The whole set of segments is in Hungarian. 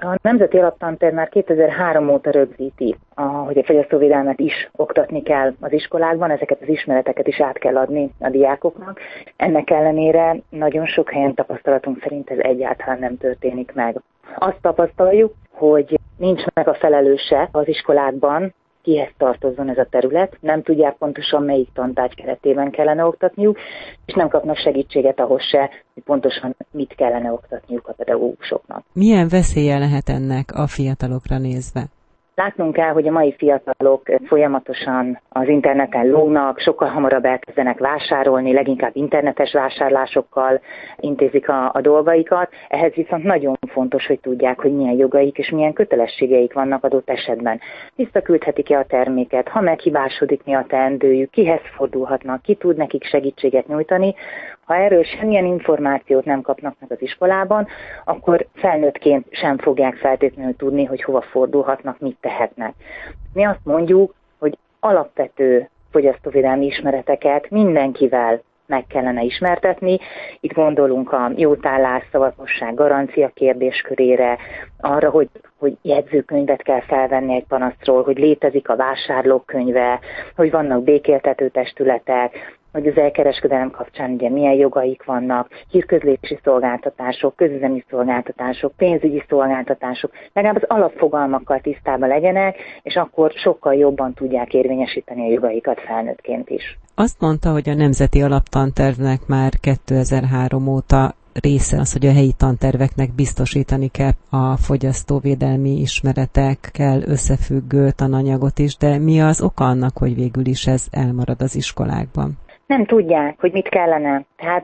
A Nemzeti Alaptanterv már 2003 óta rögzíti, hogy a fogyasztóvédelmet is oktatni kell az iskolákban, ezeket az ismereteket is át kell adni a diákoknak. Ennek ellenére nagyon sok helyen tapasztalatunk szerint ez egyáltalán nem történik meg. Azt tapasztaljuk, hogy nincs meg a felelőse az iskolákban, kihez tartozzon ez a terület, nem tudják pontosan melyik tantárgy keretében kellene oktatniuk, és nem kapnak segítséget ahhoz se, hogy pontosan mit kellene oktatniuk a pedagógusoknak. Milyen veszélye lehet ennek a fiatalokra nézve? Látnunk kell, hogy a mai fiatalok folyamatosan az interneten lógnak, sokkal hamarabb elkezdenek vásárolni, leginkább internetes vásárlásokkal intézik a dolgaikat. Ehhez viszont nagyon fontos, hogy tudják, hogy milyen jogaik és milyen kötelességeik vannak adott esetben. Visszaküldhetik-e a terméket, ha meghibásodik, mi a teendőjük, kihez fordulhatnak, ki tud nekik segítséget nyújtani. Ha erről semmilyen információt nem kapnak meg az iskolában, akkor felnőttként sem fogják feltétlenül tudni, hogy hova fordulhatnak, mit tehetnek. Mi azt mondjuk, hogy alapvető fogyasztóvédelmi ismereteket mindenkivel meg kellene ismertetni. Itt gondolunk a jótállás, szavatosság, garancia kérdéskörére, arra, hogy jegyzőkönyvet kell felvenni egy panaszról, hogy létezik a vásárlókönyve, hogy vannak békéltető testületek, hogy az elkereskedelem kapcsán ugye milyen jogaik vannak, hírközlési szolgáltatások, közüzemi szolgáltatások, pénzügyi szolgáltatások, legalább az alapfogalmakkal tisztában legyenek, és akkor sokkal jobban tudják érvényesíteni a jogaikat felnőttként is. Azt mondta, hogy a Nemzeti Alaptantervnek már 2003 óta része az, hogy a helyi tanterveknek biztosítani kell a fogyasztóvédelmi ismeretekkel összefüggő tananyagot is, de mi az oka annak, hogy végül is ez elmarad az iskolákban? Nem tudják, hogy mit kellene. Tehát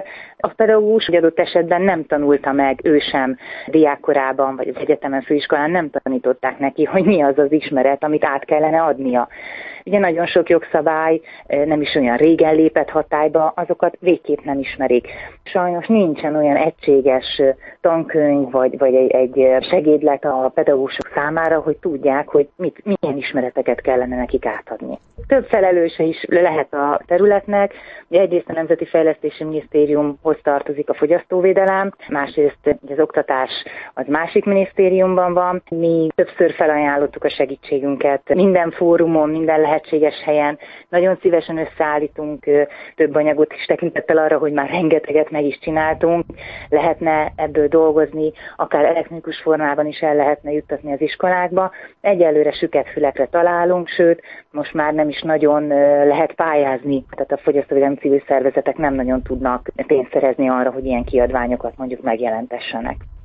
a pedagógus adott esetben nem tanulta meg ő sem diákkorában, vagy az egyetemen, főiskolán nem tanították neki, hogy mi az az ismeret, amit át kellene adnia. Ugye nagyon sok jogszabály nem is olyan régen lépett hatályba, azokat végképp nem ismerik. Sajnos nincsen olyan egységes tankönyv, vagy egy segédlet a pedagógusok számára, hogy tudják, hogy milyen ismereteket kellene nekik átadni. Több felelőse is lehet a területnek. Egyrészt a Nemzeti Fejlesztési Minisztériumhoz tartozik a fogyasztóvédelem, másrészt az oktatás az másik minisztériumban van. Mi többször felajánlottuk a segítségünket minden fórumon, minden lehetséges helyen. Nagyon szívesen összeállítunk több anyagot is tekintettel arra, hogy már rengeteget meg is csináltunk. Lehetne ebből dolgozni, akár elektronikus formában is el lehetne juttatni az iskolákba. Egyelőre süket fülekre találunk, sőt, most már nem is nagyon lehet pályázni, tehát a fogyasztóvédelmi civil szervezetek nem nagyon tudnak pénzt szerezni arra, hogy ilyen kiadványokat mondjuk megjelentessenek.